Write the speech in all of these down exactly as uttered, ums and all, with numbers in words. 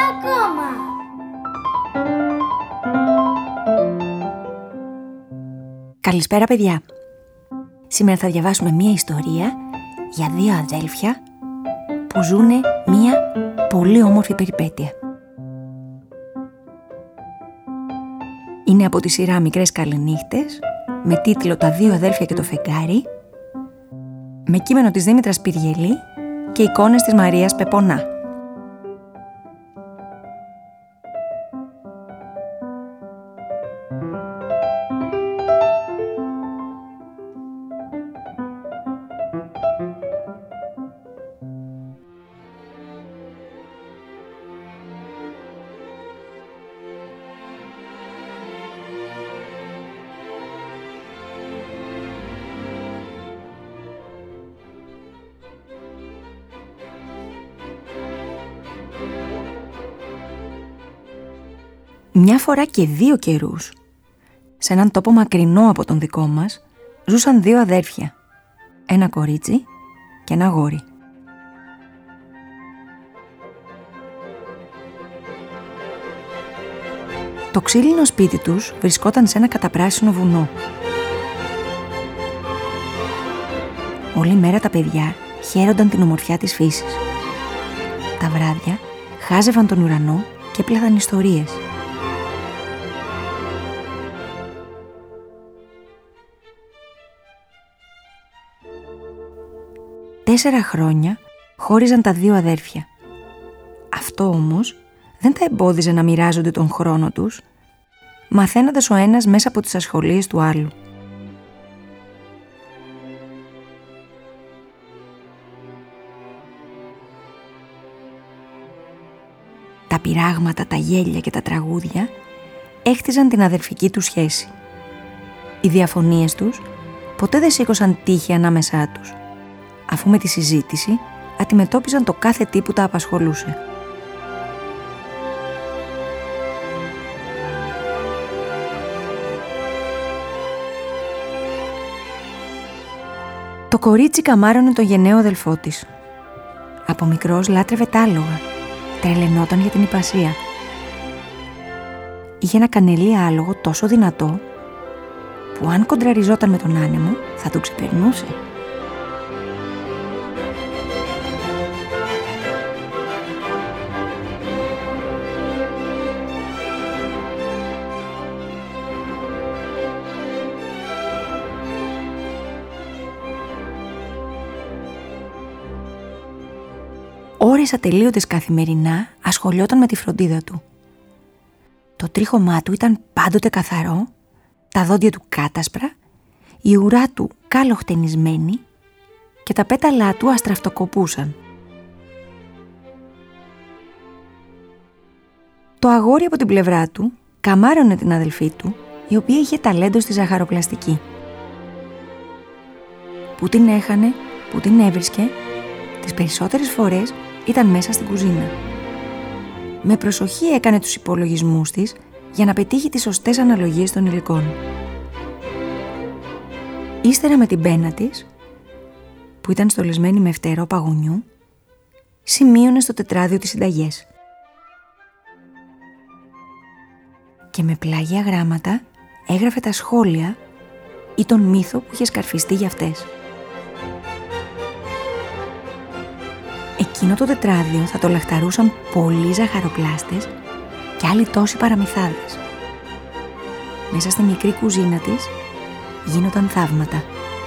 ακόμα. Καλησπέρα παιδιά. Σήμερα θα διαβάσουμε μία ιστορία για δύο αδέλφια που ζουνε μία πολύ όμορφη περιπέτεια. Είναι από τη σειρά Μικρές Καληνύχτες, με τίτλο «Τα δύο αδέλφια και το φεγγάρι», με κείμενο της Δήμητρας Πυριελή και εικόνες της Μαρίας Πεπονά. Μια φορά και δύο καιρούς, σε έναν τόπο μακρινό από τον δικό μας, ζούσαν δύο αδέρφια, ένα κορίτσι και ένα αγόρι. Το ξύλινο σπίτι τους βρισκόταν σε ένα καταπράσινο βουνό. Όλη μέρα τα παιδιά χαίρονταν την ομορφιά της φύσης. Τα βράδια χάζευαν τον ουρανό και έπλαθαν ιστορίες. Τέσσερα χρόνια χώριζαν τα δύο αδέρφια. Αυτό όμως δεν τα εμπόδιζε να μοιράζονται τον χρόνο τους, μαθαίνοντας ο ένας μέσα από τις ασχολίες του άλλου. Τα πειράγματα, τα γέλια και τα τραγούδια έχτιζαν την αδερφική τους σχέση. Οι διαφωνίες τους ποτέ δεν σήκωσαν τύχη ανάμεσά τους, αφού με τη συζήτηση αντιμετώπιζαν το κάθε τι που τα απασχολούσε. Το κορίτσι καμάρωνε το γενναίο αδελφό της. Από μικρός λάτρευε τ' άλογα, τρελαινόταν για την ιππασία. Είχε ένα κανελί άλογο τόσο δυνατό που αν κοντραριζόταν με τον άνεμο θα το ξεπερνούσε. Ώρες ατελείωτες καθημερινά ασχολιόταν με τη φροντίδα του. Το τρίχωμά του ήταν πάντοτε καθαρό, τα δόντια του κάτασπρα, η ουρά του καλοχτενισμένη και τα πέταλά του αστραφτοκοπούσαν. Το αγόρι από την πλευρά του καμάρωνε την αδελφή του, η οποία είχε ταλέντο στη ζαχαροπλαστική. Που την έχανε, που την έβρισκε, τις περισσότερες φορές ήταν μέσα στην κουζίνα. Με προσοχή έκανε τους υπολογισμούς της για να πετύχει τις σωστές αναλογίες των υλικών. Ύστερα με την πένα της, που ήταν στολισμένη με φτερό παγωνιού, σημείωνε στο τετράδιο τις συνταγές. Και με πλάγια γράμματα έγραφε τα σχόλια ή τον μύθο που είχε σκαρφιστεί για αυτές. Εκείνο το τετράδιο θα το λαχταρούσαν πολλοί ζαχαροπλάστες και άλλοι τόσοι παραμυθάδες. Μέσα στη μικρή κουζίνα της γίνονταν θαύματα.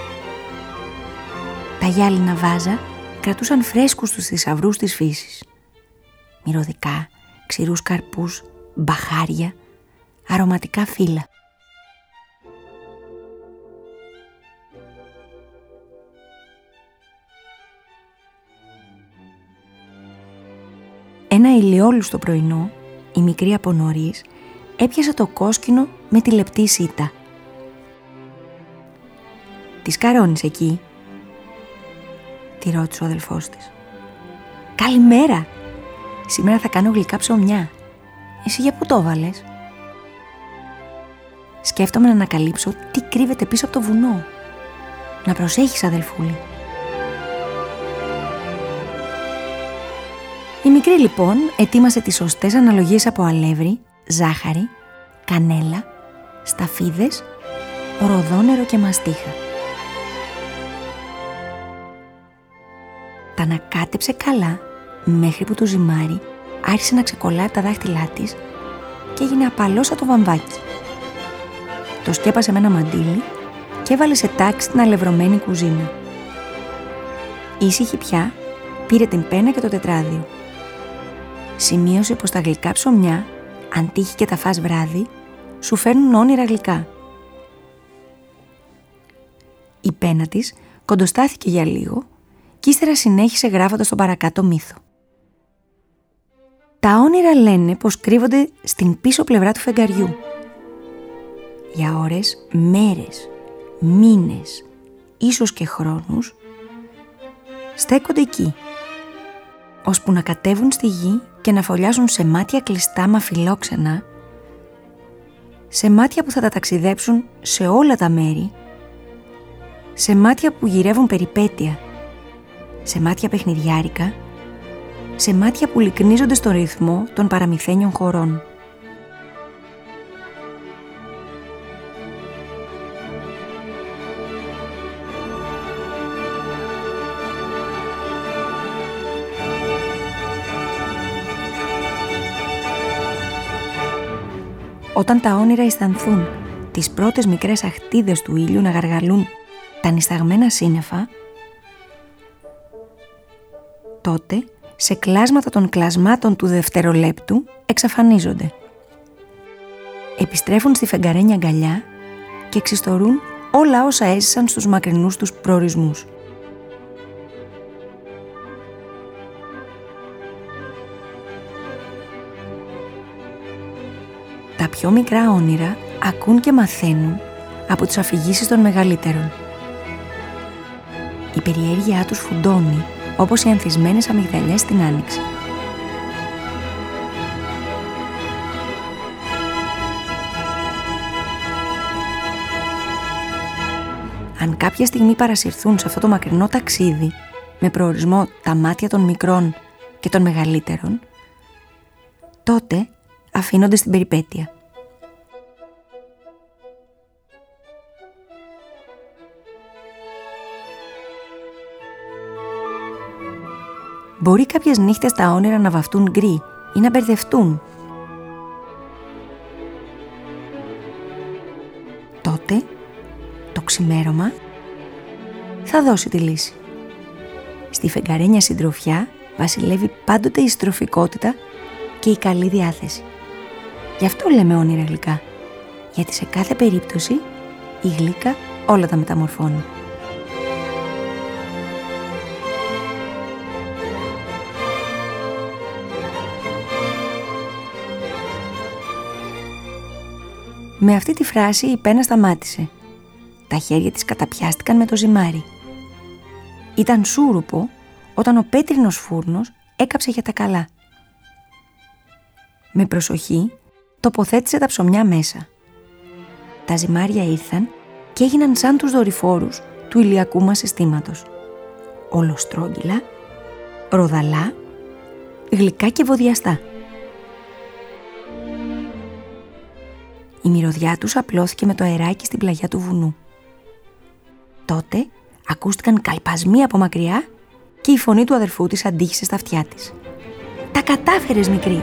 Τα γυάλινα βάζα κρατούσαν φρέσκους τους θησαυρούς της φύσης. μυρωδικά, ξηρούς καρπούς, μπαχάρια, αρωματικά φύλλα. Ένα ηλιόλουστο πρωινό, η μικρή από νωρίς έπιασε το κόσκινο με τη λεπτή σίτα. «Τι σκαρώνεις εκεί?» τη ρώτησε ο αδελφός της. «Καλημέρα! Σήμερα θα κάνω γλυκά ψωμιά. Εσύ για πού το έβαλες?» «Σκέφτομαι να ανακαλύψω τι κρύβεται πίσω από το βουνό. Να προσέχεις, αδελφούλη». Η μικρή λοιπόν ετοίμασε τις σωστές αναλογίες από αλεύρι, ζάχαρη, κανέλα, σταφίδες, ροδόνερο και μαστίχα. Τα ανακάτεψε καλά μέχρι που το ζυμάρι άρχισε να ξεκολλάει από τα δάχτυλά της και έγινε απαλό σαν το βαμβάκι. Το σκέπασε με ένα μαντίλι και έβαλε σε τάξη την αλευρωμένη κουζίνα. Ήσυχη πια, πήρε την πένα και το τετράδιο. Σημείωσε πως τα γλυκά ψωμιά, αν τύχει και τα φας βράδυ, σου φέρνουν όνειρα γλυκά. Η πένα της κοντοστάθηκε για λίγο και ύστερα συνέχισε γράφοντας τον παρακάτω μύθο. Τα όνειρα λένε πως κρύβονται στην πίσω πλευρά του φεγγαριού. Για ώρες, μέρες, μήνες, ίσως και χρόνους, στέκονται εκεί, ώσπου να κατέβουν στη γη και να φωλιάσουν σε μάτια κλειστά μα φιλόξενα, σε μάτια που θα τα ταξιδέψουν σε όλα τα μέρη, σε μάτια που γυρεύουν περιπέτεια, σε μάτια παιχνιδιάρικα, σε μάτια που λυκνίζονται στο ρυθμό των παραμυθένιων χωρών. Όταν τα όνειρα αισθανθούν τις πρώτες μικρές αχτίδες του ήλιου να γαργαλούν τα νησταγμένα σύννεφα, τότε σε κλάσματα των κλασμάτων του δευτερολέπτου εξαφανίζονται. Επιστρέφουν στη φεγγαρένια αγκαλιά και εξιστορούν όλα όσα έζησαν στους μακρινούς τους προορισμούς. Τα πιο μικρά όνειρα ακούν και μαθαίνουν από τις αφηγήσεις των μεγαλύτερων. Η περιέργειά τους φουντώνει όπως οι ανθισμένες αμυγδαλιές στην άνοιξη. Αν κάποια στιγμή παρασυρθούν σε αυτό το μακρινό ταξίδι με προορισμό τα μάτια των μικρών και των μεγαλύτερων, τότε αφήνονται στην περιπέτεια. Μπορεί κάποιες νύχτες τα όνειρα να βαφτούν γκρι ή να μπερδευτούν. Τότε, το ξημέρωμα θα δώσει τη λύση. Στη φεγγαρένια συντροφιά βασιλεύει πάντοτε η στροφικότητα και η καλή διάθεση. Γι' αυτό λέμε όνειρα γλυκά, γιατί σε κάθε περίπτωση η γλύκα όλα τα μεταμορφώνει. Με αυτή τη φράση η πένα σταμάτησε. Τα χέρια της καταπιάστηκαν με το ζυμάρι. Ήταν σούρουπο όταν ο πέτρινος φούρνος έκαψε για τα καλά. Με προσοχή τοποθέτησε τα ψωμιά μέσα. Τα ζυμάρια ήρθαν και έγιναν σαν τους δορυφόρους του ηλιακού μας συστήματος. Ολοστρόγγυλα, ροδαλά, γλυκά και βοδιαστά. Η μυρωδιά τους απλώθηκε με το αεράκι στην πλαγιά του βουνού. Τότε ακούστηκαν καλπασμοί από μακριά και η φωνή του αδερφού της αντίχησε στα αυτιά της. «Τα κατάφερες, μικρή!»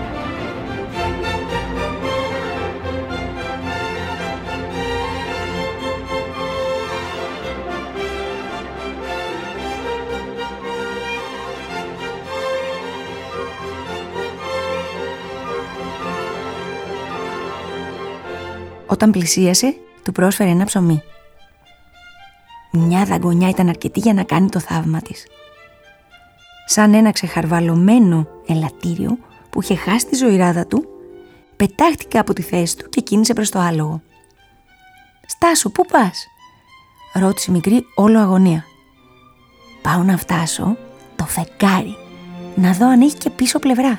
Όταν πλησίασε, του πρόσφερε ένα ψωμί. Μια δαγκονιά ήταν αρκετή για να κάνει το θαύμα της. Σαν ένα ξεχαρβαλωμένο ελαττήριο που είχε χάσει τη ζωηράδα του, πετάχτηκε από τη θέση του και κίνησε προς το άλογο. «Στάσου, πού πας?» ρώτησε η μικρή όλο αγωνία. «Πάω να φτάσω το φεγγάρι, να δω αν έχει και πίσω πλευρά».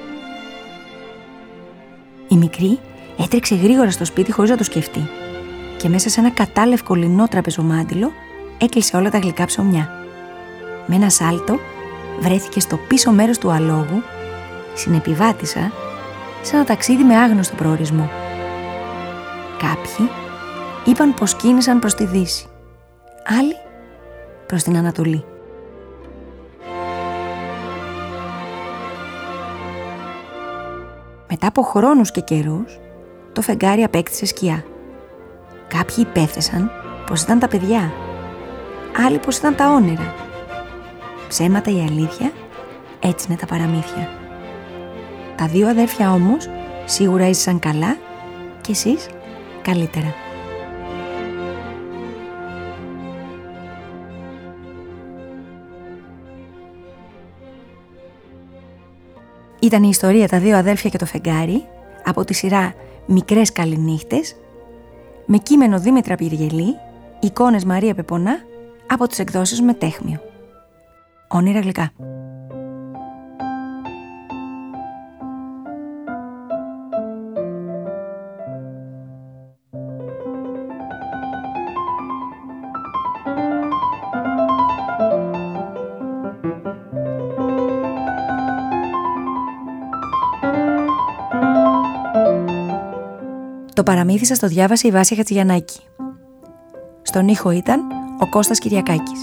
Η μικρή έτρεξε γρήγορα στο σπίτι χωρίς να το σκεφτεί. και μέσα σε ένα κατάλευκο λινό τραπεζομάντιλο έκλεισε όλα τα γλυκά ψωμιά. Με ένα σάλτο βρέθηκε στο πίσω μέρος του αλόγου, συνεπιβάτησα σε ένα ταξίδι με άγνωστο προορισμό. Κάποιοι είπαν πως κίνησαν προς τη Δύση, άλλοι προς την Ανατολή. Μετά από χρόνους και καιρούς, το φεγγάρι απέκτησε σκιά. Κάποιοι υπέθεσαν πως ήταν τα παιδιά, άλλοι πως ήταν τα όνειρα. Ψέματα ή αλήθεια, έτσι είναι τα παραμύθια. Τα δύο αδέρφια όμως σίγουρα έζησαν καλά και εσείς καλύτερα. Ήταν η ιστορία «Τα δύο αδέλφια και το φεγγάρι» από τη σειρά «Μικρές καληνύχτες», με κείμενο Δήμητρα Πυργελή, εικόνες Μαρία Πεπονά, από τις εκδόσεις Μετέχμιο. Όνειρα γλυκά. Το παραμύθι σας το διάβασε η Βάσια Χατζηγιαννάκη. Στον ήχο ήταν ο Κώστας Κυριακάκης.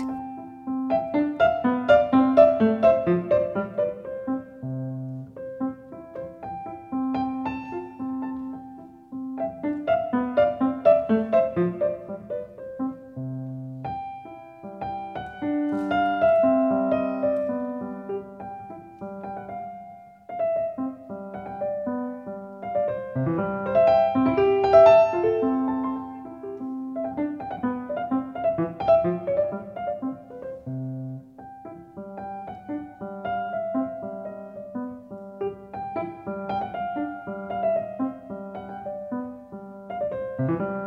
Thank you.